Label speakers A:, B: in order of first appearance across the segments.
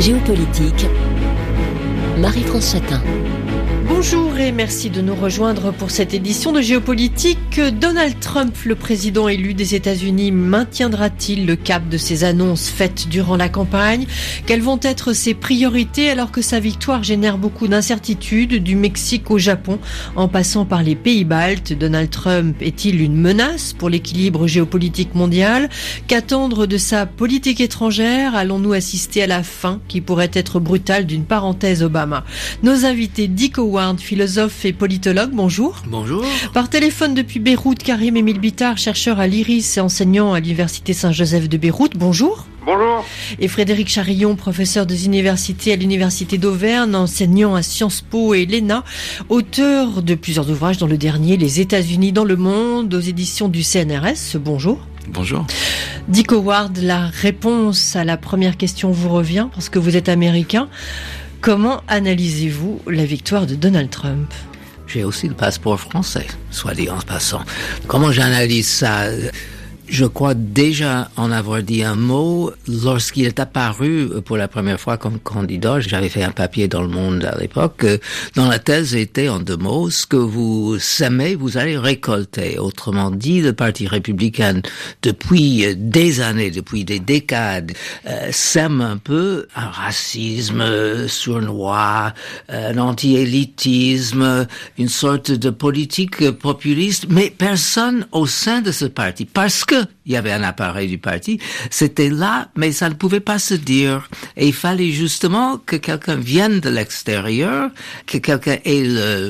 A: Géopolitique, Marie-France Chatin.
B: Bonjour et merci de nous rejoindre pour cette édition de Géopolitique. Donald Trump, le président élu des États-Unis, maintiendra-t-il le cap de ses annonces faites durant la campagne ? Quelles vont être ses priorités alors que sa victoire génère beaucoup d'incertitudes, du Mexique au Japon, en passant par les pays baltes ? Donald Trump est-il une menace pour l'équilibre géopolitique mondial ? Qu'attendre de sa politique étrangère ? Allons-nous assister à la fin, qui pourrait être brutale, d'une parenthèse Obama ? Nos invités, Dick Howard, philosophe et politologue, bonjour.
C: Bonjour.
B: Par téléphone depuis Beyrouth, Karim-Émile Bittard, chercheur à l'IRIS et enseignant à l'Université Saint-Joseph de Beyrouth, bonjour.
D: Bonjour.
B: Et Frédéric Charillon, professeur des universités à l'Université d'Auvergne, enseignant à Sciences Po et l'ENA, auteur de plusieurs ouvrages dont le dernier, Les États-Unis dans le monde, aux éditions du CNRS, bonjour.
C: Bonjour.
B: Dick Howard, la réponse à la première question vous revient, parce que vous êtes américain. Comment analysez-vous la victoire de Donald Trump ?
C: J'ai aussi le passeport français, soit dit en passant. Comment j'analyse ça ? Je crois déjà en avoir dit un mot lorsqu'il est apparu pour la première fois comme candidat. J'avais fait un papier dans Le Monde à l'époque. Dans la thèse était en 2 mots, ce que vous semez, vous allez récolter. Autrement dit, le Parti républicain, depuis des années, depuis des décades, sème un peu un racisme sournois, un anti-élitisme, une sorte de politique populiste, mais personne au sein de ce parti, parce que il y avait un appareil du parti, c'était là, mais ça ne pouvait pas se dire. Et il fallait justement que quelqu'un vienne de l'extérieur, que quelqu'un ait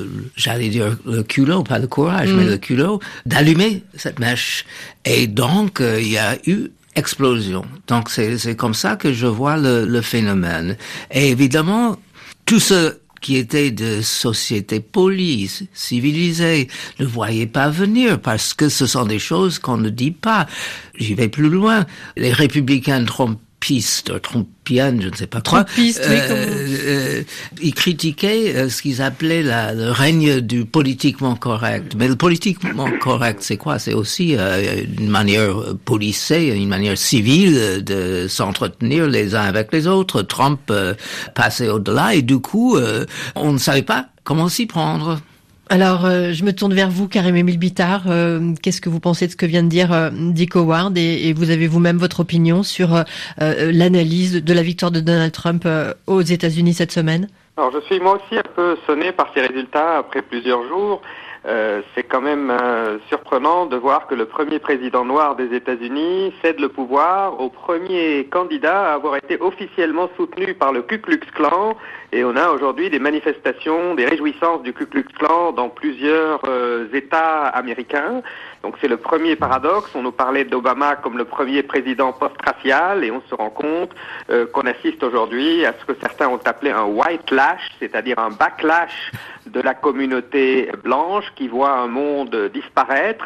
C: le culot, pas le courage, mais le culot, d'allumer cette mèche. Et donc, il y a eu explosion. Donc, c'est comme ça que je vois le phénomène. Et évidemment, tout ce qui était de société polie, civilisée, ne voyait pas venir parce que ce sont des choses qu'on ne dit pas. J'y vais plus loin. Les républicains trumpistes, trumpiennes, je ne sais pas quoi, ils critiquaient ce qu'ils appelaient le règne du politiquement correct. Mais le politiquement correct, c'est quoi ? C'est aussi une manière policée, une manière civile de s'entretenir les uns avec les autres. Trump passait au-delà et du coup, on ne savait pas comment s'y prendre.
B: Alors, je me tourne vers vous, Karim-Émile Bittard. Qu'est-ce que vous pensez de ce que vient de dire Dick Howard et vous avez vous-même votre opinion sur l'analyse de la victoire de Donald Trump aux États-Unis cette semaine ?
D: Alors, je suis moi aussi un peu sonné par ces résultats après plusieurs jours. C'est quand même surprenant de voir que le premier président noir des États-Unis cède le pouvoir au premier candidat à avoir été officiellement soutenu par le Ku Klux Klan. Et on a aujourd'hui des manifestations, des réjouissances du Ku Klux Klan dans plusieurs États américains. Donc c'est le premier paradoxe. On nous parlait d'Obama comme le premier président post-racial et on se rend compte qu'on assiste aujourd'hui à ce que certains ont appelé un white lash, c'est-à-dire un backlash de la communauté blanche qui voit un monde disparaître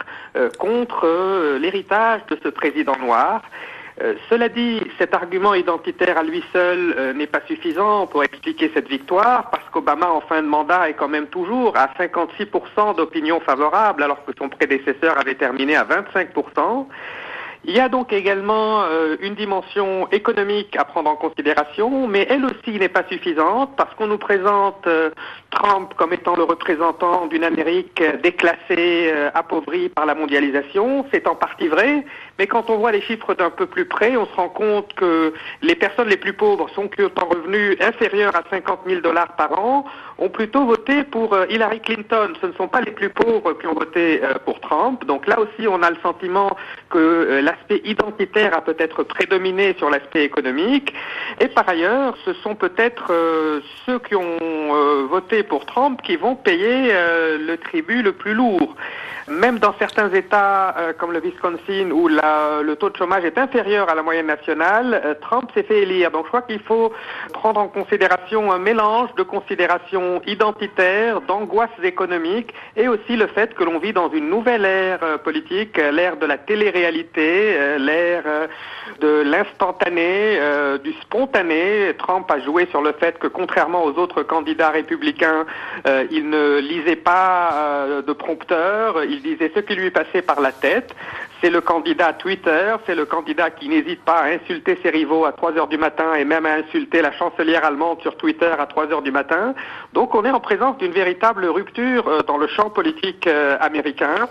D: contre l'héritage de ce président noir. Cela dit, cet argument identitaire à lui seul n'est pas suffisant pour expliquer cette victoire, parce qu'Obama, en fin de mandat, est quand même toujours à 56% d'opinion favorable, alors que son prédécesseur avait terminé à 25%. Il y a donc également une dimension économique à prendre en considération, mais elle aussi n'est pas suffisante parce qu'on nous présente Trump comme étant le représentant d'une Amérique déclassée, appauvrie par la mondialisation. C'est en partie vrai, mais quand on voit les chiffres d'un peu plus près, on se rend compte que les personnes les plus pauvres, ceux qui ont un revenu inférieur à $50,000 par an, ont plutôt voté pour Hillary Clinton. Ce ne sont pas les plus pauvres qui ont voté pour Trump. Donc là aussi, on a le sentiment que l'aspect identitaire a peut-être prédominé sur l'aspect économique. Et par ailleurs, ce sont peut-être ceux qui ont voté pour Trump qui vont payer le tribut le plus lourd. Même dans certains États comme le Wisconsin où le taux de chômage est inférieur à la moyenne nationale, Trump s'est fait élire. Donc je crois qu'il faut prendre en considération un mélange de considérations identitaires, d'angoisses économiques et aussi le fait que l'on vit dans une nouvelle ère politique, l'ère de la télé-réalité, l'ère de l'instantané, du spontané. Trump a joué sur le fait que contrairement aux autres candidats républicains, il ne lisait pas de prompteur, il disait ce qui lui passait par la tête. C'est le candidat Twitter, c'est le candidat qui n'hésite pas à insulter ses rivaux à 3h du matin et même à insulter la chancelière allemande sur Twitter à 3h du matin. Donc on est en présence d'une véritable rupture dans le champ politique américain,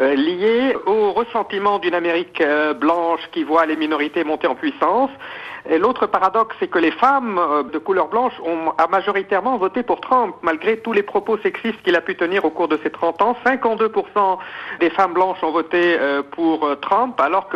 D: liée au ressentiment d'une Amérique blanche qui voit les minorités monter en puissance. Et l'autre paradoxe, c'est que les femmes de couleur blanche ont majoritairement voté pour Trump, malgré tous les propos sexistes qu'il a pu tenir au cours de ces 30 ans. 52% des femmes blanches ont voté pour Trump, alors que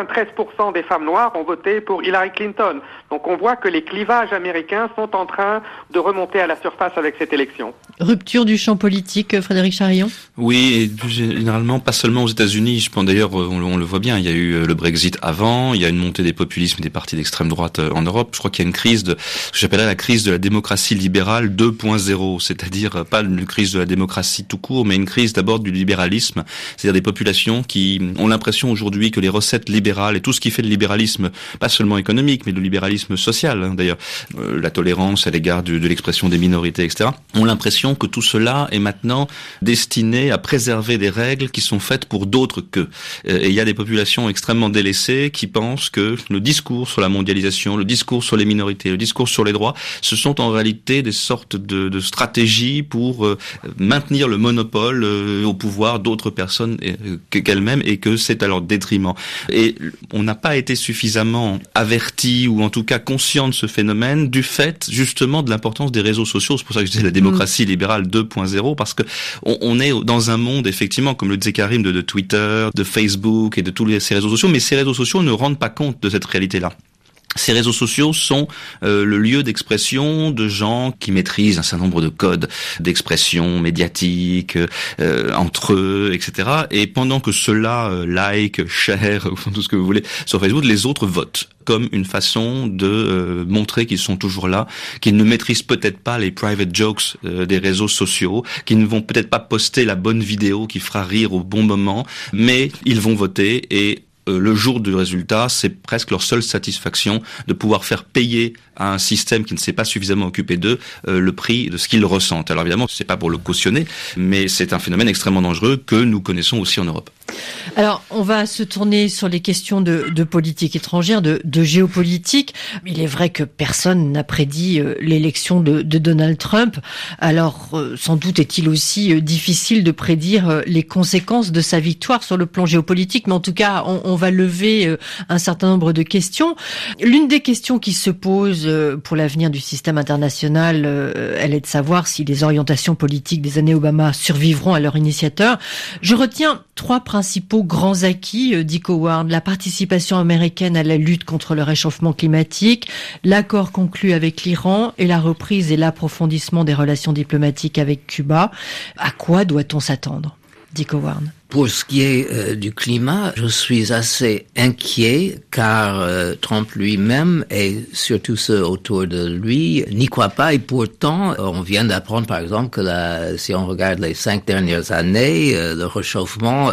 D: 93% des femmes noires ont voté pour Hillary Clinton. Donc on voit que les clivages américains sont en train de remonter à la surface avec cette élection.
B: Rupture du champ politique, Frédéric Charillon ?
E: Oui, et plus généralement, pas seulement aux États-Unis. Je pense d'ailleurs, on le voit bien, il y a eu le Brexit avant, il y a une montée des populismes et des partis d'extrême droite en Europe. Je crois qu'il y a une crise ce que j'appellerais la crise de la démocratie libérale 2.0, c'est-à-dire pas une crise de la démocratie tout court, mais une crise d'abord du libéralisme, c'est-à-dire des populations qui ont l'impression aujourd'hui que les recettes libérales et tout ce qui fait le libéralisme, pas seulement économique, mais le libéralisme social, d'ailleurs, la tolérance à l'égard de l'expression des minorités, etc., ont l'impression que tout cela est maintenant destiné à préserver des règles qui sont faites pour d'autres qu'eux. Et il y a des populations extrêmement délaissées qui pensent que le discours sur la mondialisation, le discours sur les minorités, le discours sur les droits, ce sont en réalité des sortes de stratégies pour maintenir le monopole au pouvoir d'autres personnes qu'elles-mêmes, et que c'est à leur détriment. Et on n'a pas été suffisamment averti, ou en tout cas conscient de ce phénomène, du fait justement de l'importance des réseaux sociaux. C'est pour ça que je disais la démocratie libérale 2.0, parce que on est dans un monde, effectivement, comme le disait Karim, de Twitter, de Facebook et de tous ces réseaux sociaux, mais ces réseaux sociaux ne rendent pas compte de cette réalité-là. Ces réseaux sociaux sont le lieu d'expression de gens qui maîtrisent un certain nombre de codes d'expression médiatique entre eux, etc. Et pendant que ceux-là like, share, tout ce que vous voulez sur Facebook, les autres votent comme une façon de montrer qu'ils sont toujours là, qu'ils ne maîtrisent peut-être pas les private jokes des réseaux sociaux, qu'ils ne vont peut-être pas poster la bonne vidéo qui fera rire au bon moment, mais ils vont voter, et le jour du résultat, c'est presque leur seule satisfaction de pouvoir faire payer à un système qui ne s'est pas suffisamment occupé d'eux le prix de ce qu'ils ressentent. Alors évidemment, c'est pas pour le cautionner, mais c'est un phénomène extrêmement dangereux que nous connaissons aussi en Europe.
B: Alors, on va se tourner sur les questions de politique étrangère, de géopolitique. Il est vrai que personne n'a prédit l'élection de Donald Trump. Alors, sans doute est-il aussi difficile de prédire les conséquences de sa victoire sur le plan géopolitique, mais en tout cas, on va lever un certain nombre de questions. L'une des questions qui se pose pour l'avenir du système international, elle est de savoir si les orientations politiques des années Obama survivront à leur initiateur. Je retiens 3 principaux grands acquis, dit Howard: la participation américaine à la lutte contre le réchauffement climatique, l'accord conclu avec l'Iran et la reprise et l'approfondissement des relations diplomatiques avec Cuba. À quoi doit-on s'attendre, dit Howard?
C: Pour ce qui est du climat, je suis assez inquiet, car Trump lui-même et surtout ceux autour de lui n'y croient pas, et pourtant on vient d'apprendre par exemple que si on regarde les 5 dernières années, le réchauffement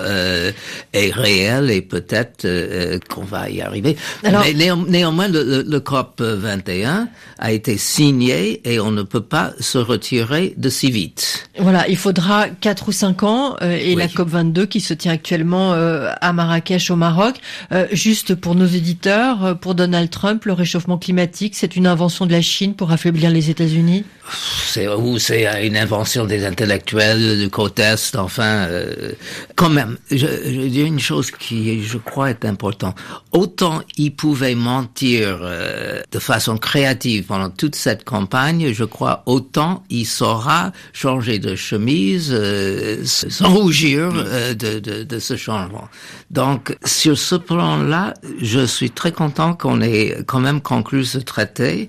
C: est réel, et peut-être qu'on va y arriver. Alors, mais néanmoins le COP 21 a été signé et on ne peut pas se retirer de si vite.
B: Voilà, il faudra 4 ou 5 ans et
C: oui.
B: La COP 22 qui se tient actuellement à Marrakech au Maroc. Juste pour nos éditeurs, pour Donald Trump, le réchauffement climatique, c'est une invention de la Chine pour affaiblir les États-Unis?
C: C'est une invention des intellectuels du côté Est, enfin, quand même, je dis une chose qui, je crois, est importante. Autant il pouvait mentir de façon créative pendant toute cette campagne, je crois, autant il saura changer de chemise sans rougir de ce changement. Donc, sur ce plan-là, je suis très content qu'on ait quand même conclu ce traité,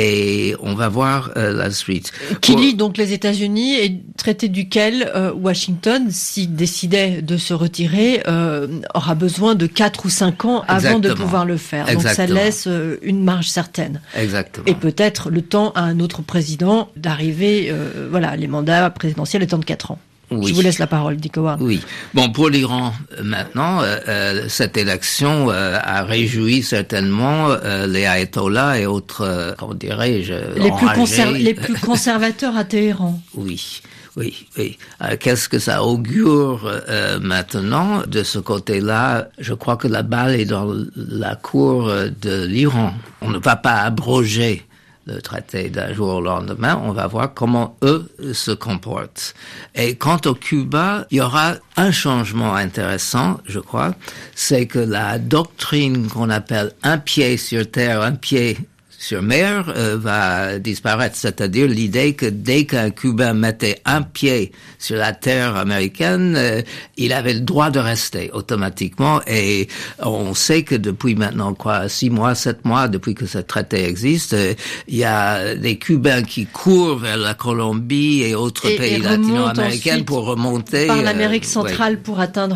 C: et on va voir la suite.
B: Qui lie donc les États-Unis, et traité duquel Washington, s'il décidait de se retirer, aura besoin de 4 ou 5 ans avant de pouvoir le faire. Donc ça laisse une marge certaine.
C: Exactement.
B: Et peut-être le temps à un autre président d'arriver, les mandats présidentiels étant de 4 ans. Oui. Je vous laisse la parole, Dick Howard.
C: Oui. Bon, pour l'Iran, maintenant, cette élection a réjoui certainement les ayatollahs et autres, comment dirais-je,
B: les plus conservateurs à Téhéran.
C: Oui. Oui. Qu'est-ce que ça augure maintenant de ce côté-là? Je crois que la balle est dans la cour de l'Iran. On ne va pas abroger le traité d'un jour au lendemain, on va voir comment eux se comportent. Et quant au Cuba, il y aura un changement intéressant, je crois, c'est que la doctrine qu'on appelle un pied sur terre, un pied sur mer va disparaître, c'est-à-dire l'idée que dès qu'un Cubain mettait un pied sur la terre américaine, il avait le droit de rester automatiquement. Et on sait que depuis maintenant 6 mois, 7 mois, depuis que ce traité existe, il y a des Cubains qui courent vers la Colombie et autres pays latino-américains pour remonter
B: par l'Amérique centrale pour atteindre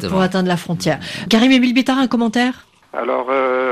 B: la frontière. Karim-Émile Bittard, un commentaire?
D: Alors,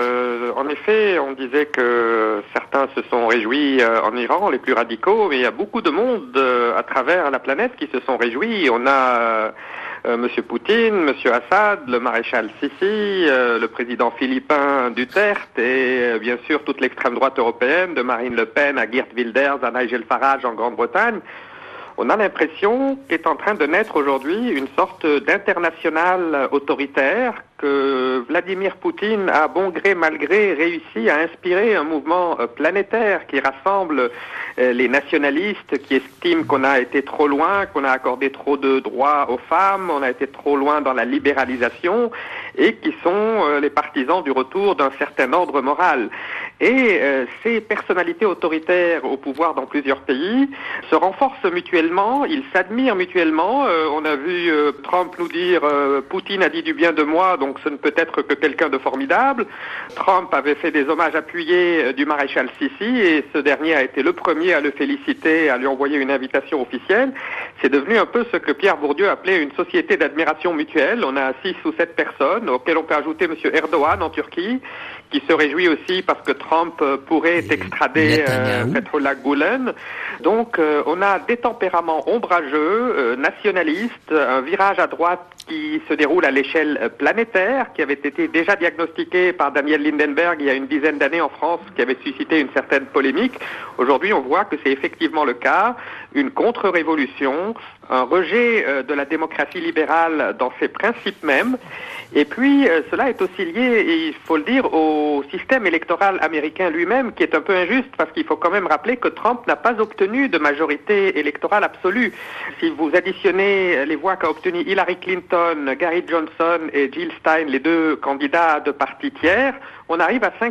D: en effet, on disait que certains se sont réjouis en Iran, les plus radicaux, mais il y a beaucoup de monde à travers la planète qui se sont réjouis. On a Monsieur Poutine, Monsieur Assad, le maréchal Sissi, le président philippin Duterte et bien sûr toute l'extrême droite européenne, de Marine Le Pen à Geert Wilders, à Nigel Farage en Grande-Bretagne. On a l'impression qu'est en train de naître aujourd'hui une sorte d'international autoritaire que Vladimir Poutine a bon gré mal gré réussi à inspirer un mouvement planétaire qui rassemble les nationalistes qui estiment qu'on a été trop loin, qu'on a accordé trop de droits aux femmes, on a été trop loin dans la libéralisation et qui sont les partisans du retour d'un certain ordre moral. Et ces personnalités autoritaires au pouvoir dans plusieurs pays se renforcent mutuellement, ils s'admirent mutuellement. On a vu Trump nous dire Poutine a dit du bien de moi, donc ce ne peut être que quelqu'un de formidable. Trump avait fait des hommages appuyés du maréchal Sissi et ce dernier a été le premier à le féliciter, à lui envoyer une invitation officielle. C'est devenu un peu ce que Pierre Bourdieu appelait une société d'admiration mutuelle. On a 6 ou 7 personnes, auxquelles on peut ajouter M. Erdogan en Turquie, qui se réjouit aussi parce que Trump pourrait extrader Fethullah Gülen. Donc on a des tempéraments ombrageux, nationalistes, un virage à droite qui se déroule à l'échelle planétaire, qui avait été déjà diagnostiqué par Daniel Lindenberg il y a une dizaine d'années en France, qui avait suscité une certaine polémique. Aujourd'hui, on voit que c'est effectivement le cas, une contre-révolution, un rejet de la démocratie libérale dans ses principes mêmes. Et puis, cela est aussi lié, et il faut le dire, au système électoral américain lui-même, qui est un peu injuste, parce qu'il faut quand même rappeler que Trump n'a pas obtenu de majorité électorale absolue. Si vous additionnez les voix qu'a obtenues Hillary Clinton, Gary Johnson et Jill Stein, les 2 candidats de parti tiers, on arrive à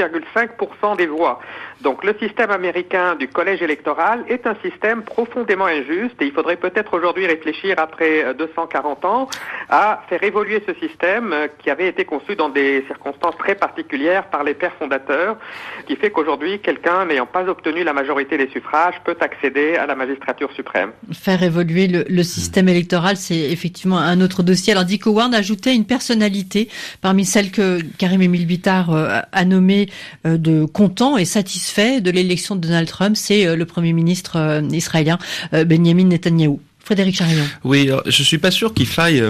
D: 52,5% des voix. Donc le système américain du collège électoral est un système profondément injuste et il faudrait peut-être aujourd'hui réfléchir, après 240 ans, à faire évoluer ce système qui avait été conçu dans des circonstances très particulières par les pères fondateurs, qui fait qu'aujourd'hui, quelqu'un n'ayant pas obtenu la majorité des suffrages peut accéder à la magistrature suprême.
B: Faire évoluer le système électoral, c'est effectivement un autre dossier. Alors Dick Howard ajoutait une personnalité parmi celles que Karim-Émile Bittard a nommé de content et satisfait de l'élection de Donald Trump, c'est le Premier ministre israélien Benjamin Netanyahou. Frédéric Charillon.
E: Oui, je suis pas sûr qu'il faille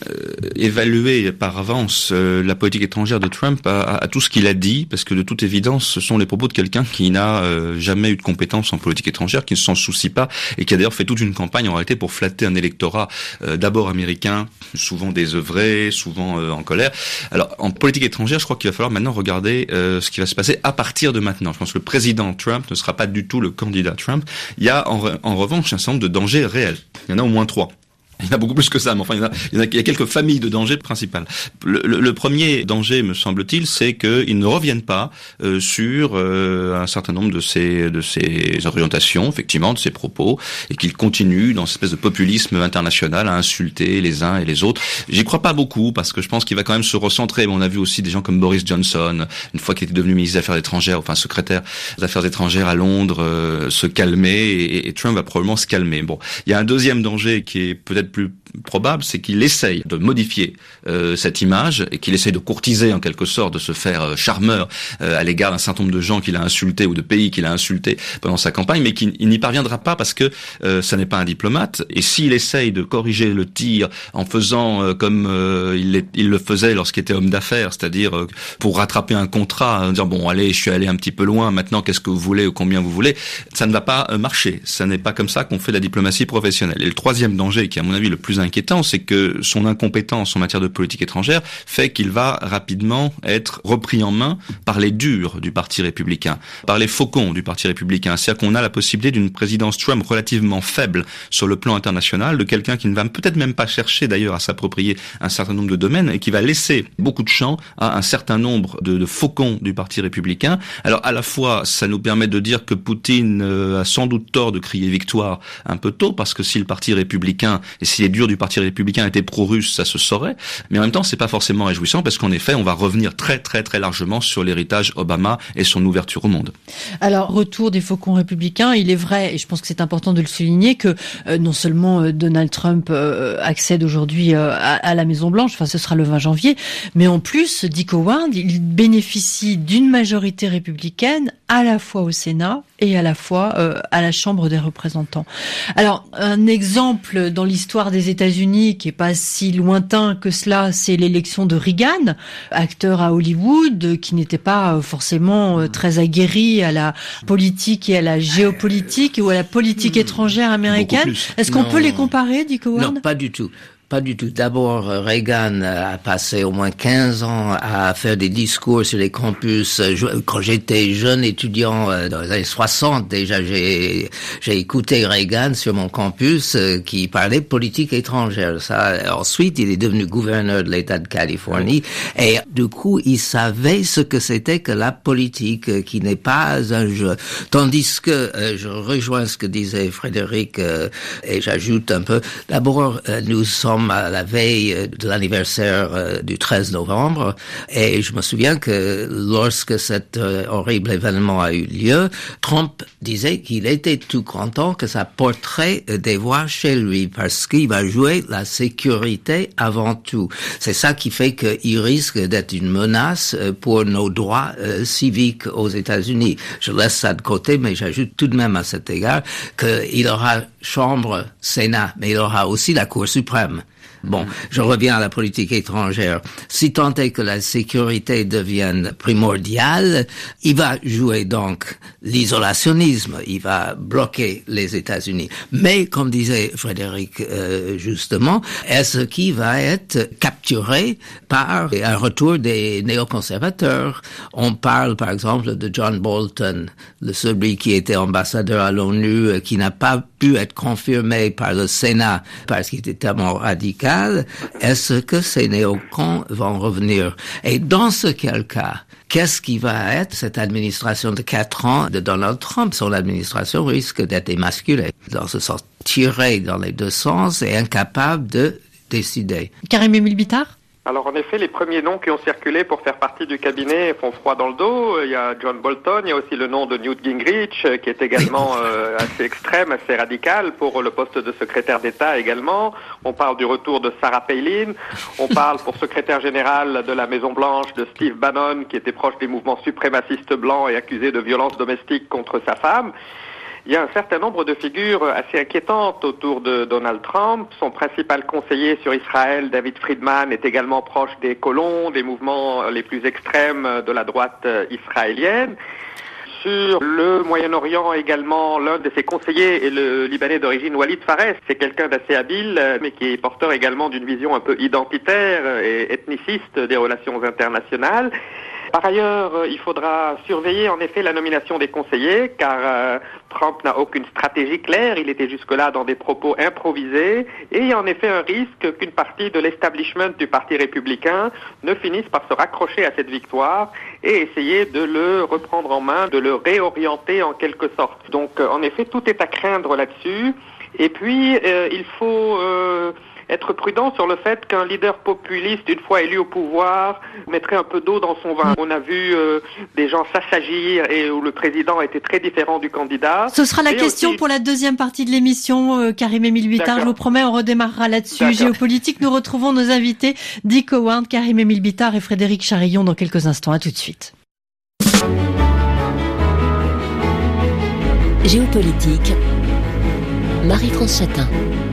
E: évaluer par avance la politique étrangère de Trump à tout ce qu'il a dit, parce que de toute évidence, ce sont les propos de quelqu'un qui n'a jamais eu de compétences en politique étrangère, qui ne s'en soucie pas, et qui a d'ailleurs fait toute une campagne en réalité pour flatter un électorat d'abord américain, souvent désœuvré, souvent en colère. Alors, en politique étrangère, je crois qu'il va falloir maintenant regarder ce qui va se passer à partir de maintenant. Je pense que le président Trump ne sera pas du tout le candidat Trump. Il y a en revanche un certain nombre de dangers réels. Il y en a au moins 3. Il y en a beaucoup plus que ça, mais enfin, il y a quelques familles de dangers principales. Le premier danger, me semble-t-il, c'est qu'ils ne reviennent pas sur un certain nombre de ces orientations, effectivement, de ces propos, et qu'ils continuent dans cette espèce de populisme international à insulter les uns et les autres. J'y crois pas beaucoup, parce que je pense qu'il va quand même se recentrer. Mais on a vu aussi des gens comme Boris Johnson, une fois qu'il était devenu ministre des Affaires étrangères, enfin secrétaire des Affaires étrangères à Londres, se calmer, et Trump va probablement se calmer. Bon, il y a un deuxième danger qui est peut-être plus probable, c'est qu'il essaye de modifier cette image et qu'il essaye de courtiser en quelque sorte, de se faire charmeur à l'égard d'un certain nombre de gens qu'il a insultés ou de pays qu'il a insultés pendant sa campagne, mais qu'il n'y parviendra pas parce que ça n'est pas un diplomate. Et s'il essaye de corriger le tir en faisant comme il le faisait lorsqu'il était homme d'affaires, c'est-à-dire pour rattraper un contrat, en disant bon allez, je suis allé un petit peu loin, maintenant qu'est-ce que vous voulez ou combien vous voulez, ça ne va pas marcher. Ça n'est pas comme ça qu'on fait de la diplomatie professionnelle. Et le troisième danger, qui est à mon avis le plus inquiétant, c'est que son incompétence en matière de politique étrangère fait qu'il va rapidement être repris en main par les durs du Parti républicain, par les faucons du Parti républicain. C'est-à-dire qu'on a la possibilité d'une présidence Trump relativement faible sur le plan international, de quelqu'un qui ne va peut-être même pas chercher d'ailleurs à s'approprier un certain nombre de domaines et qui va laisser beaucoup de champ à un certain nombre de faucons du Parti républicain. Alors à la fois, ça nous permet de dire que Poutine a sans doute tort de crier victoire un peu tôt, parce que si le Parti républicain et si les durs du Parti républicain étaient pro-russes, ça se saurait. Mais en même temps, c'est pas forcément réjouissant, parce qu'en effet, on va revenir très très très largement sur l'héritage Obama et son ouverture au monde.
B: Alors, retour des faucons républicains, il est vrai, et je pense que c'est important de le souligner, que non seulement Donald Trump accède aujourd'hui à la Maison-Blanche, enfin ce sera le 20 janvier, mais en plus, Dick Howard, il bénéficie d'une majorité républicaine à la fois au Sénat et à la fois à la Chambre des représentants. Alors, un exemple dans l'histoire des États-Unis qui est pas si lointain que cela, c'est l'élection de Reagan, acteur à Hollywood, qui n'était pas forcément très aguerri à la politique et à la géopolitique ou à la politique étrangère américaine. Est-ce qu'on peut les comparer, Dick Howard ?
C: Non, pas du tout. Pas du tout. D'abord, Reagan a passé au moins 15 ans à faire des discours sur les campus. Quand j'étais jeune étudiant dans les années 60, déjà, j'ai écouté Reagan sur mon campus qui parlait politique étrangère. Ça, ensuite, il est devenu gouverneur de l'État de Californie et du coup, il savait ce que c'était que la politique, qui n'est pas un jeu. Tandis que je rejoins ce que disait Frédéric et j'ajoute un peu. D'abord, nous sommes à la veille de l'anniversaire du 13 novembre et je me souviens que lorsque cet horrible événement a eu lieu, Trump disait qu'il était tout content que ça porterait des voix chez lui parce qu'il va jouer la sécurité avant tout. C'est ça qui fait qu'il risque d'être une menace pour nos droits civiques aux États-Unis. Je laisse ça de côté, mais j'ajoute tout de même à cet égard qu'il aura Chambre, Sénat, mais il aura aussi la Cour suprême. Bon, je reviens à la politique étrangère. Si tant est que la sécurité devienne primordiale, il va jouer donc l'isolationnisme, il va bloquer les États-Unis. Mais, comme disait Frédéric justement, est-ce qu'il va être capturé par un retour des néoconservateurs? On parle par exemple de John Bolton, celui qui était ambassadeur à l'ONU, qui n'a pas pu être confirmé par le Sénat parce qu'il était tellement radical. Est-ce que ces néocons vont revenir? Et dans ce cas, qu'est-ce qui va être cette administration de 4 ans de Donald Trump? Son administration risque d'être émasculée, dans ce sens tirée dans les deux sens et incapable de décider.
B: Karim-Émile Bittard?
D: Alors en effet, les premiers noms qui ont circulé pour faire partie du cabinet font froid dans le dos. Il y a John Bolton, il y a aussi le nom de Newt Gingrich, qui est également assez extrême, assez radical pour le poste de secrétaire d'État également. On parle du retour de Sarah Palin. On parle pour secrétaire général de la Maison-Blanche de Steve Bannon, qui était proche des mouvements suprémacistes blancs et accusé de violences domestiques contre sa femme. Il y a un certain nombre de figures assez inquiétantes autour de Donald Trump. Son principal conseiller sur Israël, David Friedman, est également proche des colons, des mouvements les plus extrêmes de la droite israélienne. Sur le Moyen-Orient également, l'un de ses conseillers est le Libanais d'origine Walid Fares. C'est quelqu'un d'assez habile, mais qui est porteur également d'une vision un peu identitaire et ethniciste des relations internationales. Par ailleurs, il faudra surveiller en effet la nomination des conseillers, car Trump n'a aucune stratégie claire, il était jusque-là dans des propos improvisés, et il y a en effet un risque qu'une partie de l'establishment du Parti républicain ne finisse par se raccrocher à cette victoire et essayer de le reprendre en main, de le réorienter en quelque sorte. Donc en effet, tout est à craindre là-dessus, et puis il faut être prudent sur le fait qu'un leader populiste, une fois élu au pouvoir, mettrait un peu d'eau dans son vin. On a vu des gens s'assagir et où le président était très différent du candidat.
B: Ce sera la question pour la deuxième partie de l'émission, Karim-Émile Bittard. Je vous promets, on redémarrera là-dessus.
D: D'accord.
B: Géopolitique, nous retrouvons nos invités, Dick Howard, Karim-Émile Bittard et Frédéric Charillon dans quelques instants. À tout de suite.
A: Géopolitique, Marie-France Chatin.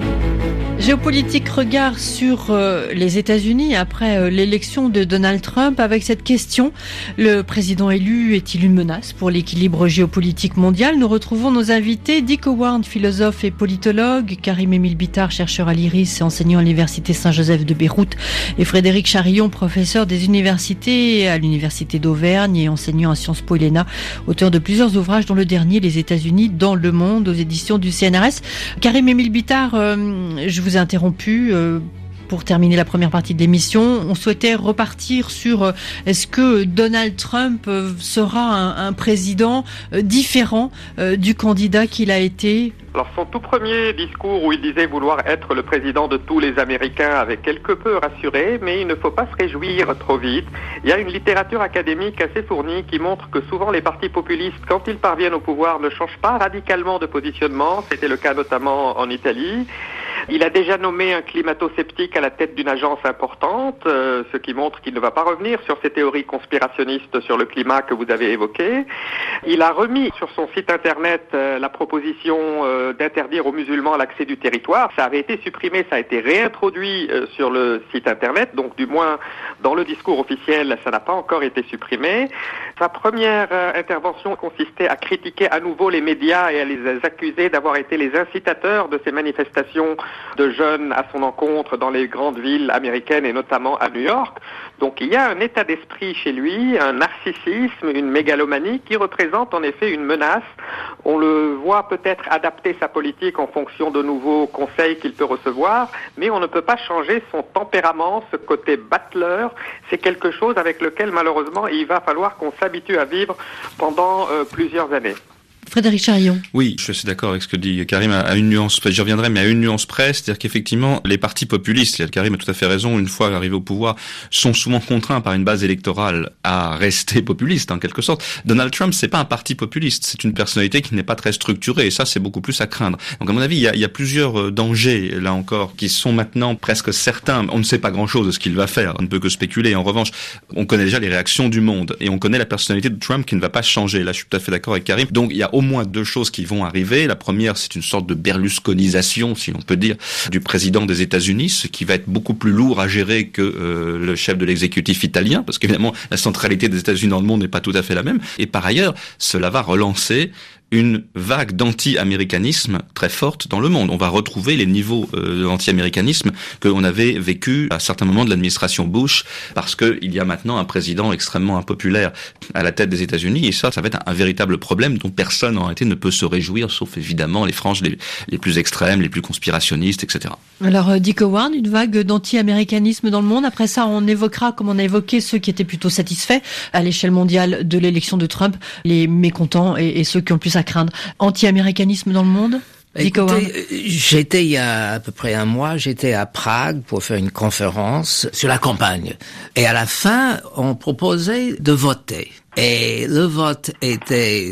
B: Géopolitique, regard sur les États-Unis après l'élection de Donald Trump avec cette question. Le président élu est-il une menace pour l'équilibre géopolitique mondial? Nous retrouvons nos invités, Dick Howard, philosophe et politologue, Karim-Émile Bittard, chercheur à l'IRIS et enseignant à l'université Saint-Joseph de Beyrouth, et Frédéric Charillon, professeur des universités à l'université d'Auvergne et enseignant à Sciences Po et l'ENA, auteur de plusieurs ouvrages dont le dernier, Les États-Unis dans le monde, aux éditions du CNRS. Karim-Émile Bittard, je vous ai interrompu pour terminer la première partie de l'émission. On souhaitait repartir sur est-ce que Donald Trump sera un président différent du candidat qu'il a été?
D: Alors son tout premier discours où il disait vouloir être le président de tous les Américains avait quelque peu rassuré, mais il ne faut pas se réjouir trop vite. Il y a une littérature académique assez fournie qui montre que souvent les partis populistes, quand ils parviennent au pouvoir, ne changent pas radicalement de positionnement. C'était le cas notamment en Italie. Il a déjà nommé un climato-sceptique à la tête d'une agence importante, ce qui montre qu'il ne va pas revenir sur ces théories conspirationnistes sur le climat que vous avez évoquées. Il a remis sur son site internet la proposition d'interdire aux musulmans l'accès du territoire. Ça avait été supprimé, ça a été réintroduit sur le site internet, donc du moins dans le discours officiel, ça n'a pas encore été supprimé. Sa première intervention consistait à critiquer à nouveau les médias et à les accuser d'avoir été les incitateurs de ces manifestations de jeunes à son encontre dans les grandes villes américaines et notamment à New York. Donc il y a un état d'esprit chez lui, un narcissisme, une mégalomanie qui représente en effet une menace. On le voit peut-être adapter sa politique en fonction de nouveaux conseils qu'il peut recevoir, mais on ne peut pas changer son tempérament, ce côté battleur. C'est quelque chose avec lequel malheureusement il va falloir qu'on s'habitue à vivre pendant plusieurs années.
B: Frédéric Charillon.
E: Oui, je suis assez d'accord avec ce que dit Karim à une nuance près. J'y reviendrai, mais à une nuance près, c'est-à-dire qu'effectivement, les partis populistes, Karim a tout à fait raison, une fois arrivés au pouvoir, sont souvent contraints par une base électorale à rester populistes, en quelque sorte. Donald Trump, c'est pas un parti populiste, c'est une personnalité qui n'est pas très structurée, et ça, c'est beaucoup plus à craindre. Donc, à mon avis, il y a plusieurs dangers, là encore, qui sont maintenant presque certains. On ne sait pas grand-chose de ce qu'il va faire, on ne peut que spéculer. En revanche, on connaît déjà les réactions du monde, et on connaît la personnalité de Trump qui ne va pas changer. Là, je suis tout à fait d'accord avec Karim. Donc, il y a au moins deux choses qui vont arriver. La première, c'est une sorte de berlusconisation, si l'on peut dire, du président des États-Unis, ce qui va être beaucoup plus lourd à gérer que le chef de l'exécutif italien, parce qu'évidemment, la centralité des États-Unis dans le monde n'est pas tout à fait la même. Et par ailleurs, cela va relancer une vague d'anti-américanisme très forte dans le monde. On va retrouver les niveaux d'anti-américanisme que l'on avait vécu à certains moments de l'administration Bush, parce qu'il y a maintenant un président extrêmement impopulaire à la tête des États-Unis, et ça va être un véritable problème dont personne en réalité ne peut se réjouir, sauf évidemment les franges les plus extrêmes, les plus conspirationnistes, etc.
B: Alors, Dick Howard, une vague d'anti-américanisme dans le monde. Après ça, on évoquera, comme on a évoqué, ceux qui étaient plutôt satisfaits à l'échelle mondiale de l'élection de Trump, les mécontents et ceux qui ont le plus à craindre. Anti-américanisme dans le monde?
C: Écoutez, j'étais il y a à peu près un mois, j'étais à Prague pour faire une conférence sur la campagne. Et à la fin, on proposait de voter. Et le vote était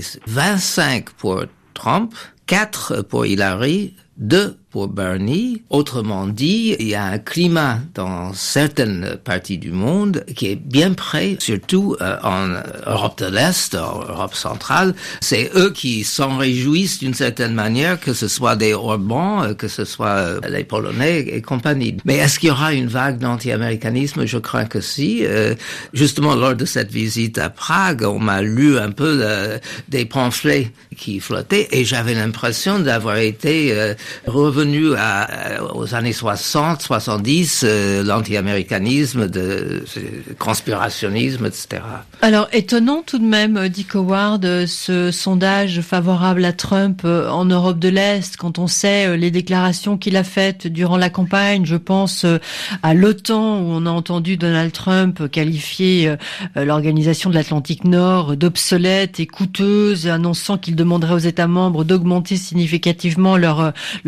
C: 25 pour Trump, 4 pour Hillary, 2 pour Bernie. Autrement dit, il y a un climat dans certaines parties du monde qui est bien près, surtout en Europe de l'Est, en Europe centrale. C'est eux qui s'en réjouissent d'une certaine manière, que ce soit des Orbán, que ce soit les Polonais et compagnie. Mais est-ce qu'il y aura une vague d'anti-américanisme? Je crains que si. Justement, lors de cette visite à Prague, on m'a lu un peu des pamphlets qui flottaient et j'avais l'impression d'avoir été revenu aux années 60, 70, l'anti-américanisme, conspirationnisme, etc.
B: Alors, étonnant tout de même, Dick Howard, ce sondage favorable à Trump en Europe de l'Est, quand on sait les déclarations qu'il a faites durant la campagne. Je pense à l'OTAN, où on a entendu Donald Trump qualifier l'organisation de l'Atlantique Nord d'obsolète et coûteuse, annonçant qu'il demanderait aux États membres d'augmenter significativement leur contribution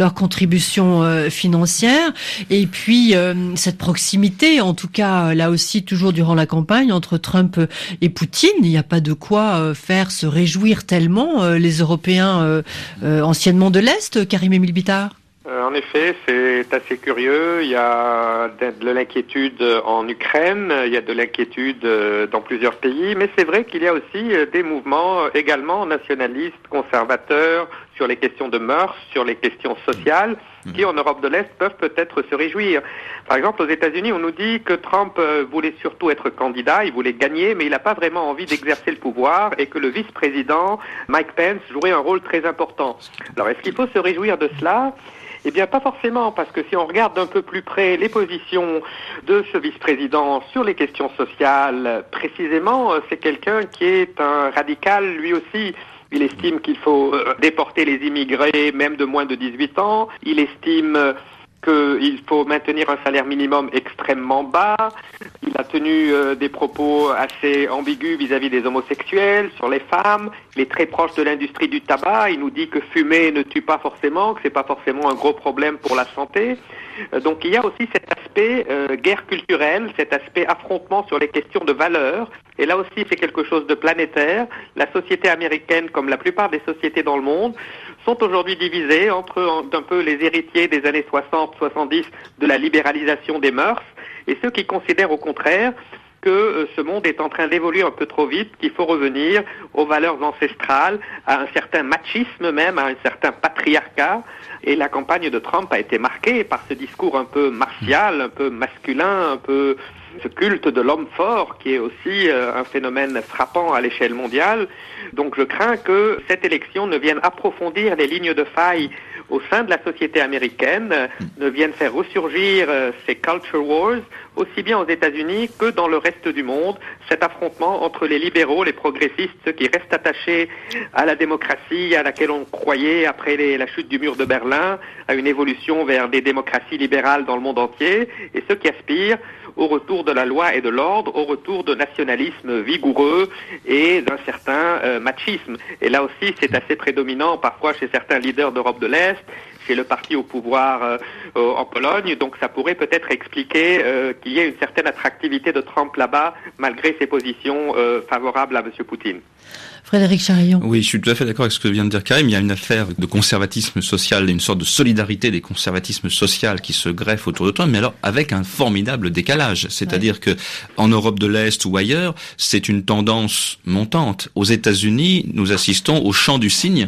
B: contributions financières. Et puis, cette proximité, en tout cas, là aussi, toujours durant la campagne, entre Trump et Poutine, il n'y a pas de quoi faire se réjouir tellement les Européens anciennement de l'Est, Karim Emile Bittard.
D: En effet, c'est assez curieux. Il y a de l'inquiétude en Ukraine, il y a de l'inquiétude dans plusieurs pays, mais c'est vrai qu'il y a aussi des mouvements également nationalistes, conservateurs, sur les questions de mœurs, sur les questions sociales, qui en Europe de l'Est peuvent peut-être se réjouir. Par exemple, aux États-Unis, on nous dit que Trump voulait surtout être candidat, il voulait gagner, mais il n'a pas vraiment envie d'exercer le pouvoir et que le vice-président, Mike Pence, jouerait un rôle très important. Alors, est-ce qu'il faut se réjouir de cela ? Eh bien, pas forcément, parce que si on regarde d'un peu plus près les positions de ce vice-président sur les questions sociales, précisément, c'est quelqu'un qui est un radical, lui aussi. Il estime qu'il faut déporter les immigrés, même de moins de 18 ans. Il estime qu'il faut maintenir un salaire minimum extrêmement bas. Il a tenu des propos assez ambigus vis-à-vis des homosexuels, sur les femmes. Il est très proche de l'industrie du tabac. Il nous dit que fumer ne tue pas forcément, que c'est pas forcément un gros problème pour la santé. Donc il y a aussi cet aspect guerre culturelle, cet aspect affrontement sur les questions de valeurs. Et là aussi, c'est quelque chose de planétaire. La société américaine, comme la plupart des sociétés dans le monde, sont aujourd'hui divisées entre un peu les héritiers des années 60-70 de la libéralisation des mœurs et ceux qui considèrent au contraire que ce monde est en train d'évoluer un peu trop vite, qu'il faut revenir aux valeurs ancestrales, à un certain machisme même, à un certain patriarcat. Et la campagne de Trump a été marquée par ce discours un peu martial, un peu masculin, un peu ce culte de l'homme fort qui est aussi un phénomène frappant à l'échelle mondiale. Donc je crains que cette élection ne vienne approfondir les lignes de faille au sein de la société américaine, ne vienne faire ressurgir ces culture wars, aussi bien aux États-Unis que dans le reste du monde, cet affrontement entre les libéraux, les progressistes, ceux qui restent attachés à la démocratie à laquelle on croyait après la chute du mur de Berlin, à une évolution vers des démocraties libérales dans le monde entier, et ceux qui aspirent au retour de la loi et de l'ordre, au retour de nationalisme vigoureux et d'un certain machisme. Et là aussi, c'est assez prédominant parfois chez certains leaders d'Europe de l'Est, chez le parti au pouvoir en Pologne. Donc ça pourrait peut-être expliquer qu'il y ait une certaine attractivité de Trump là-bas, malgré ses positions favorables à M. Poutine.
B: Frédéric Charillon.
E: Oui, je suis tout à fait d'accord avec ce que vient de dire Karim. Il y a une affaire de conservatisme social, une sorte de solidarité des conservatismes sociaux qui se greffent autour de Trump, mais alors avec un formidable décalage. C'est-à-dire que en Europe de l'Est ou ailleurs, c'est une tendance montante. Aux États-Unis, nous assistons au chant du cygne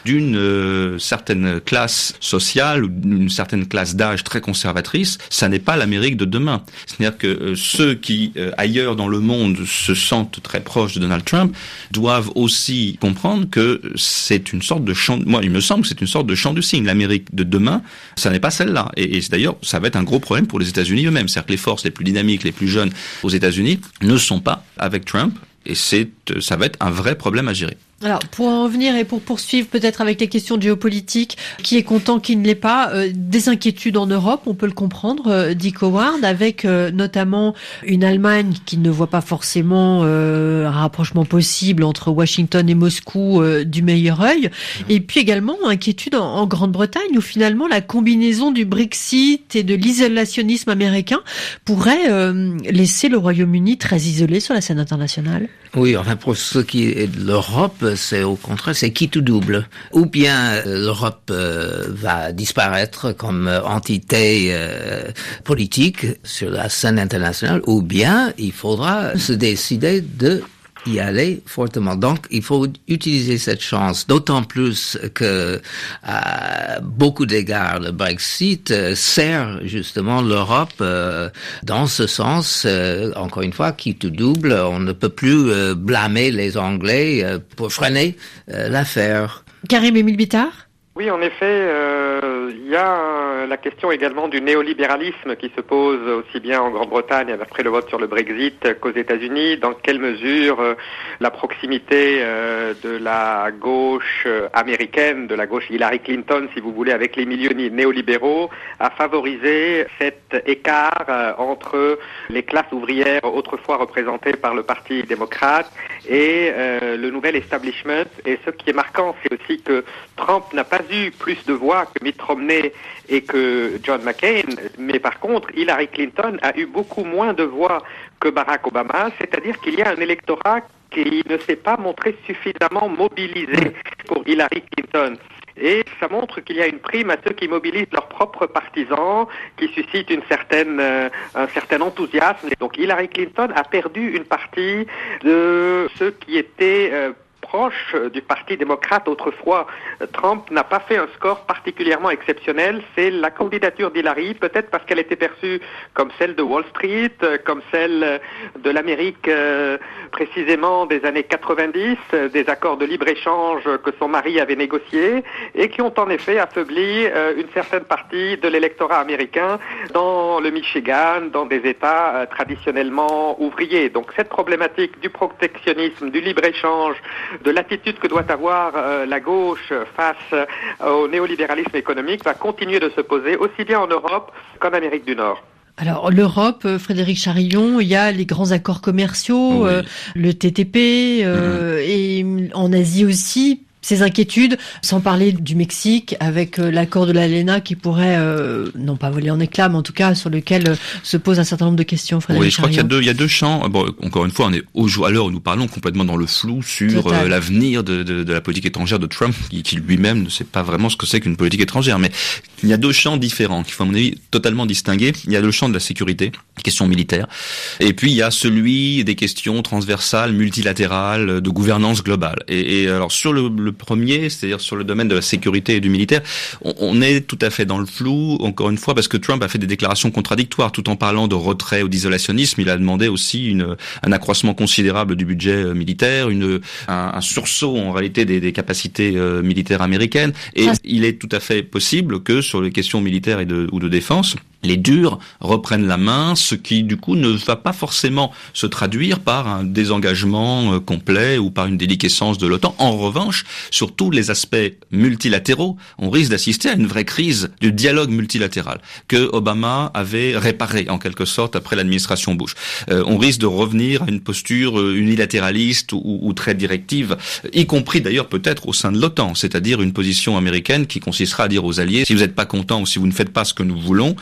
E: d'une certaine classe sociale ou d'une certaine classe d'âge très conservatrice. Ça n'est pas l'Amérique de demain. C'est-à-dire que ceux qui, ailleurs dans le monde, se sentent très proches de Donald Trump doivent aussi comprendre que c'est une sorte de chant... Moi, il me semble que c'est une sorte de chant du cygne. L'Amérique de demain, ça n'est pas celle-là. Et d'ailleurs, ça va être un gros problème pour les États-Unis eux-mêmes. C'est-à-dire que les forces les plus dynamiques, les plus jeunes aux États-Unis ne sont pas avec Trump. Et ça va être un vrai problème à gérer.
B: Alors, pour en revenir et pour poursuivre peut-être avec les questions de géopolitique, qui est content, qui ne l'est pas, des inquiétudes en Europe, on peut le comprendre, Dick Howard, avec notamment une Allemagne qui ne voit pas forcément un rapprochement possible entre Washington et Moscou du meilleur œil, et puis également inquiétude en Grande-Bretagne, où finalement la combinaison du Brexit et de l'isolationnisme américain pourrait laisser le Royaume-Uni très isolé sur la scène internationale.
C: Oui, enfin pour ce qui est de l'Europe, c'est au contraire, c'est qui tout double. Ou bien l'Europe va disparaître comme entité politique sur la scène internationale, ou bien il faudra se décider de y aller fortement. Donc, il faut utiliser cette chance, d'autant plus que, à beaucoup d'égards, le Brexit sert justement l'Europe dans ce sens. Encore une fois, qui tout double, on ne peut plus blâmer les Anglais pour freiner l'affaire.
B: Karim Emile Bittard.
D: Oui, en effet, il y a la question également du néolibéralisme qui se pose aussi bien en Grande-Bretagne après le vote sur le Brexit qu'aux États-Unis. Dans quelle mesure la proximité de la gauche américaine, de la gauche Hillary Clinton, si vous voulez, avec les milieux néolibéraux, a favorisé cet écart entre les classes ouvrières autrefois représentées par le Parti démocrate et le nouvel establishment. Et ce qui est marquant, c'est aussi que Trump n'a pas eu plus de voix que Mitt Romney et que John McCain, mais par contre, Hillary Clinton a eu beaucoup moins de voix que Barack Obama, c'est-à-dire qu'il y a un électorat qui ne s'est pas montré suffisamment mobilisé pour Hillary Clinton. Et ça montre qu'il y a une prime à ceux qui mobilisent leurs propres partisans, qui suscitent un certain enthousiasme. Et donc Hillary Clinton a perdu une partie de ceux qui étaient proche du Parti démocrate autrefois. Trump n'a pas fait un score particulièrement exceptionnel. C'est la candidature d'Hillary, peut-être parce qu'elle était perçue comme celle de Wall Street, comme celle de l'Amérique précisément des années 90, des accords de libre-échange que son mari avait négociés et qui ont en effet affaibli une certaine partie de l'électorat américain dans le Michigan, dans des États traditionnellement ouvriers. Donc cette problématique du protectionnisme, du libre-échange, de l'attitude que doit avoir la gauche face au néolibéralisme économique va continuer de se poser aussi bien en Europe qu'en Amérique du Nord.
B: Alors l'Europe, Frédéric Charillon, il y a les grands accords commerciaux, oui. Le TTP, et en Asie aussi. Ces inquiétudes, sans parler du Mexique, avec l'accord de l'ALENA qui pourrait, non pas voler en éclats, mais en tout cas sur lequel se posent un certain nombre de questions. Frédéric
E: Oui, je crois qu'il y a deux champs. Bon, encore une fois, on est à l'heure où nous parlons complètement dans le flou sur l'avenir de la politique étrangère de Trump, qui lui-même ne sait pas vraiment ce que c'est qu'une politique étrangère. Mais il y a deux champs différents, qui font à mon avis totalement distingués. Il y a le champ de la sécurité, questions militaires, et puis il y a celui des questions transversales, multilatérales, de gouvernance globale. Et alors sur le premier, c'est-à-dire sur le domaine de la sécurité et du militaire, on est tout à fait dans le flou, encore une fois, parce que Trump a fait des déclarations contradictoires. Tout en parlant de retrait ou d'isolationnisme, il a demandé aussi un accroissement considérable du budget militaire, un sursaut en réalité des capacités militaires américaines. Et il est tout à fait possible que sur les questions militaires ou de défense, les durs reprennent la main, ce qui du coup ne va pas forcément se traduire par un désengagement complet ou par une déliquescence de l'OTAN. En revanche, sur tous les aspects multilatéraux, on risque d'assister à une vraie crise du dialogue multilatéral que Obama avait réparé en quelque sorte après l'administration Bush. On risque de revenir à une posture unilatéraliste ou très directive, y compris d'ailleurs peut-être au sein de l'OTAN, c'est-à-dire une position américaine qui consistera à dire aux alliés, si vous n'êtes pas contents ou si vous ne faites pas ce que nous voulons,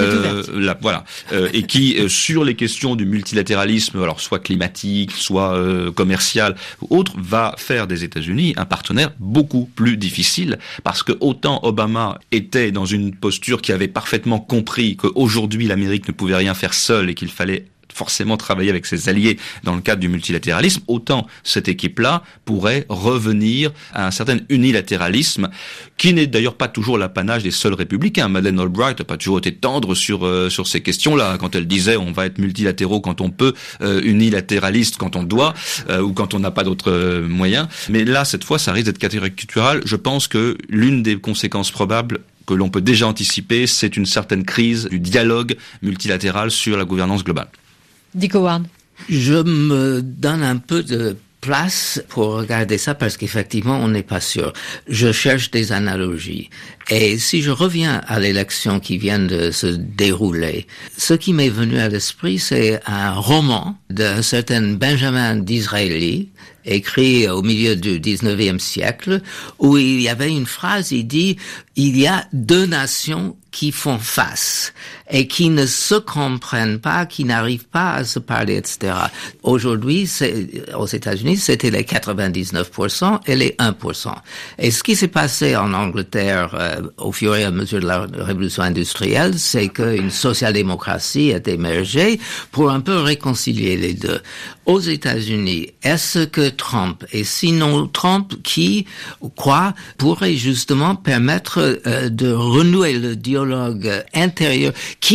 E: et qui sur les questions du multilatéralisme, alors soit climatique, soit commercial ou autre, va faire des États-Unis un partenaire beaucoup plus difficile, parce que autant Obama était dans une posture qui avait parfaitement compris qu'aujourd'hui l'Amérique ne pouvait rien faire seule et qu'il fallait forcément travailler avec ses alliés dans le cadre du multilatéralisme, autant cette équipe-là pourrait revenir à un certain unilatéralisme qui n'est d'ailleurs pas toujours l'apanage des seuls républicains. Madeleine Albright n'a pas toujours été tendre sur ces questions-là, quand elle disait on va être multilatéraux quand on peut, unilatéraliste quand on doit, ou quand on n'a pas d'autres moyens. Mais là, cette fois, ça risque d'être caricatural. Je pense que l'une des conséquences probables que l'on peut déjà anticiper, c'est une certaine crise du dialogue multilatéral sur la gouvernance globale.
B: Dick Howard.
C: Je me donne un peu de place pour regarder ça parce qu'effectivement, on n'est pas sûr. Je cherche des analogies. Et si je reviens à l'élection qui vient de se dérouler, ce qui m'est venu à l'esprit, c'est un roman d'un certain Benjamin Disraeli, écrit au milieu du 19e siècle, où il y avait une phrase, il dit « Il y a deux nations qui font face et qui ne se comprennent pas, qui n'arrivent pas à se parler, etc. » Aujourd'hui, aux États-Unis, c'était les 99% et les 1%. Et ce qui s'est passé en Angleterre au fur et à mesure de la révolution industrielle, c'est qu'une social-démocratie est émergée pour un peu réconcilier les deux. Aux États-Unis, est-ce que Trump, et sinon Trump qui pourrait justement permettre de renouer le dialogue intérieur qui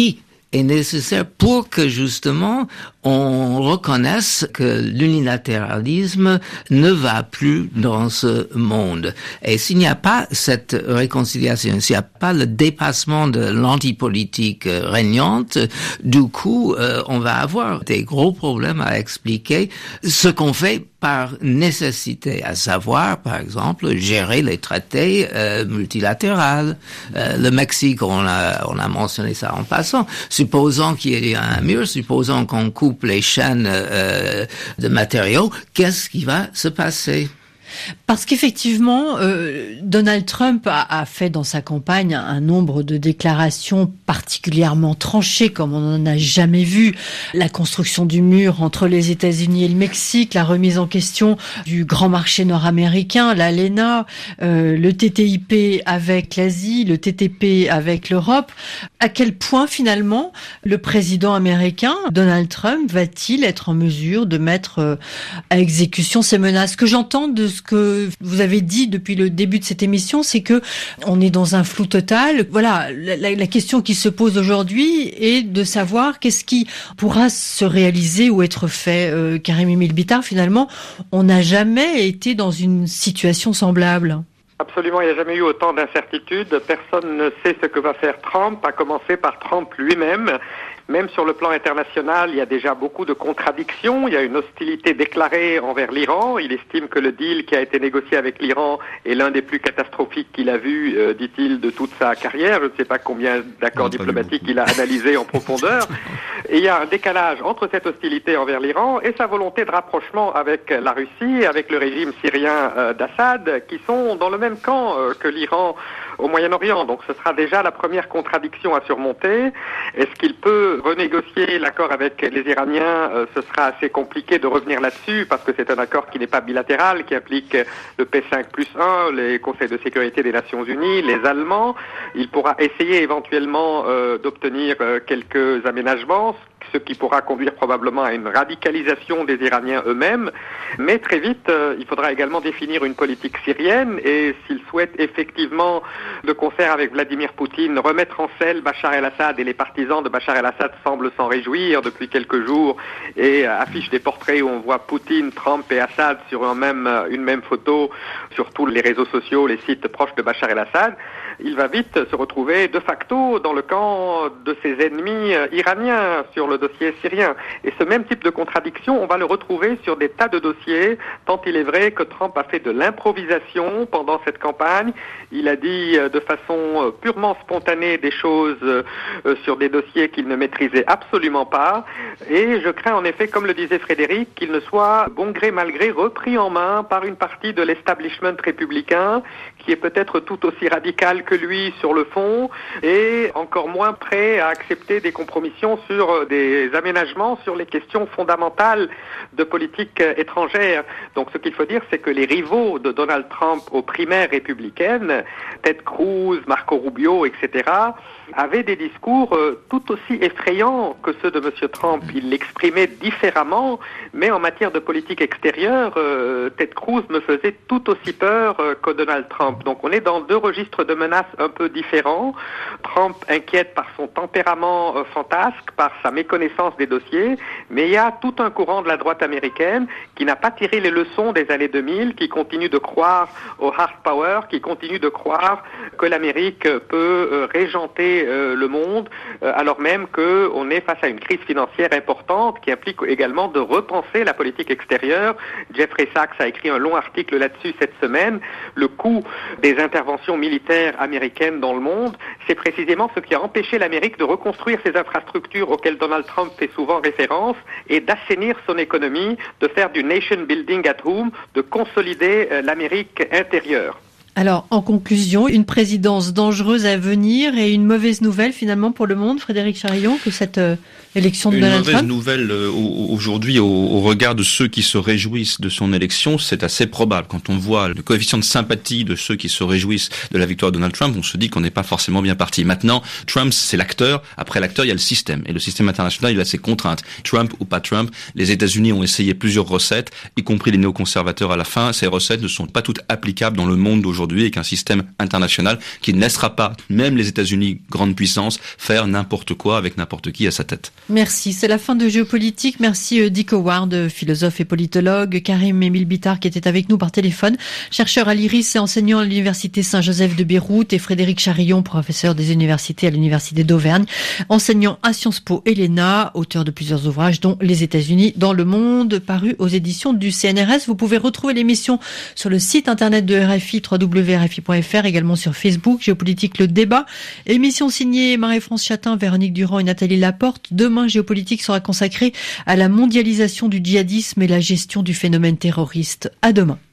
C: est nécessaire pour que justement on reconnaisse que l'unilatéralisme ne va plus dans ce monde. Et s'il n'y a pas cette réconciliation, s'il n'y a pas le dépassement de l'antipolitique régnante, du coup, on va avoir des gros problèmes à expliquer ce qu'on fait par nécessité, à savoir, par exemple, gérer les traités multilatéraux. Le Mexique, on a mentionné ça en passant. Supposons qu'il y ait un mur, supposons qu'on coupe les chaînes de matériaux, qu'est-ce qui va se passer?
B: Parce qu'effectivement, Donald Trump a fait dans sa campagne un nombre de déclarations particulièrement tranchées, comme on n'en a jamais vu. La construction du mur entre les États-Unis et le Mexique, la remise en question du grand marché nord-américain, l'ALENA, le TTIP avec l'Asie, le TTP avec l'Europe. À quel point, finalement, le président américain, Donald Trump, va-t-il être en mesure de mettre à exécution ces menaces? Ce que j'entends de ce que vous avez dit depuis le début de cette émission, c'est que on est dans un flou total. Voilà, la question qui se pose aujourd'hui est de savoir qu'est-ce qui pourra se réaliser ou être fait. Karim Emile Bittard, finalement, on n'a jamais été dans une situation semblable.
D: Absolument, il n'y a jamais eu autant d'incertitudes. Personne ne sait ce que va faire Trump, à commencer par Trump lui-même. Même sur le plan international, il y a déjà beaucoup de contradictions. Il y a une hostilité déclarée envers l'Iran. Il estime que le deal qui a été négocié avec l'Iran est l'un des plus catastrophiques qu'il a vu, dit-il, de toute sa carrière. Je ne sais pas combien d'accords diplomatiques il a analysés en profondeur. Et il y a un décalage entre cette hostilité envers l'Iran et sa volonté de rapprochement avec la Russie, avec le régime syrien d'Assad, qui sont dans le même camp que l'Iran au Moyen-Orient. Donc ce sera déjà la première contradiction à surmonter. Est-ce qu'il peut renégocier l'accord avec les Iraniens? Ce sera assez compliqué de revenir là-dessus parce que c'est un accord qui n'est pas bilatéral, qui implique le P5+1, les conseils de sécurité des Nations Unies, les Allemands. Il pourra essayer éventuellement d'obtenir quelques aménagements, ce qui pourra conduire probablement à une radicalisation des Iraniens eux-mêmes. Mais très vite, il faudra également définir une politique syrienne et s'il souhaite effectivement, de concert avec Vladimir Poutine, remettre en selle Bachar el-Assad, et les partisans de Bachar el-Assad semblent s'en réjouir depuis quelques jours et affichent des portraits où on voit Poutine, Trump et Assad sur une même photo sur tous les réseaux sociaux, les sites proches de Bachar el-Assad, il va vite se retrouver de facto dans le camp de ses ennemis iraniens sur le dossier syrien. Et ce même type de contradiction, on va le retrouver sur des tas de dossiers, tant il est vrai que Trump a fait de l'improvisation pendant cette campagne. Il a dit de façon purement spontanée des choses sur des dossiers qu'il ne maîtrisait absolument pas. Et je crains en effet, comme le disait Frédéric, qu'il ne soit bon gré mal gré repris en main par une partie de l'establishment républicain qui est peut-être tout aussi radical que lui sur le fond et encore moins prêt à accepter des compromissions sur des aménagements sur les questions fondamentales de politique étrangère. Donc ce qu'il faut dire, c'est que les rivaux de Donald Trump aux primaires républicaines, Ted Cruz, Marco Rubio, etc., avaient des discours tout aussi effrayants que ceux de M. Trump. Il l'exprimait différemment, mais en matière de politique extérieure, Ted Cruz me faisait tout aussi peur que Donald Trump. Donc on est dans deux registres de menaces un peu différents. Trump inquiète par son tempérament fantasque, par sa méconnaissance des dossiers, mais il y a tout un courant de la droite américaine qui n'a pas tiré les leçons des années 2000, qui continue de croire au hard power, qui continue de croire que l'Amérique peut régenter le monde, alors même qu'on est face à une crise financière importante qui implique également de repenser la politique extérieure. Jeffrey Sachs a écrit un long article là-dessus cette semaine. Le coût des interventions militaires américaines dans le monde, c'est précisément ce qui a empêché l'Amérique de reconstruire ces infrastructures auxquelles Donald Trump fait souvent référence et d'assainir son économie, de faire du nation building at home, de consolider l'Amérique intérieure.
B: Alors, en conclusion, une présidence dangereuse à venir et une mauvaise nouvelle finalement pour le monde, Frédéric Charillon, que cette élection de Donald Trump?
E: Une mauvaise nouvelle aujourd'hui au regard de ceux qui se réjouissent de son élection, c'est assez probable. Quand on voit le coefficient de sympathie de ceux qui se réjouissent de la victoire de Donald Trump, on se dit qu'on n'est pas forcément bien parti. Maintenant, Trump, c'est l'acteur. Après l'acteur, il y a le système. Et le système international, il a ses contraintes. Trump ou pas Trump, les États-Unis ont essayé plusieurs recettes, y compris les néoconservateurs à la fin. Ces recettes ne sont pas toutes applicables dans le monde d'aujourd'hui. aujourd'hui avec un système international qui ne laissera pas, même les États-Unis, grande puissance, faire n'importe quoi avec n'importe qui à sa tête.
B: Merci, c'est la fin de Géopolitique. Merci Dick Howard, philosophe et politologue, Karim-Émile Bittard qui était avec nous par téléphone, chercheur à l'IRIS et enseignant à l'Université Saint-Joseph de Beyrouth, et Frédéric Charillon, professeur des universités à l'Université d'Auvergne, enseignant à Sciences Po et l'ENA, auteur de plusieurs ouvrages dont Les États-Unis dans le monde, paru aux éditions du CNRS. Vous pouvez retrouver l'émission sur le site internet de RFI, www.rfi.fr, également sur Facebook, Géopolitique le débat. Émission signée Marie-France Chatin, Véronique Durand et Nathalie Laporte. Demain, Géopolitique sera consacrée à la mondialisation du djihadisme et la gestion du phénomène terroriste. À demain.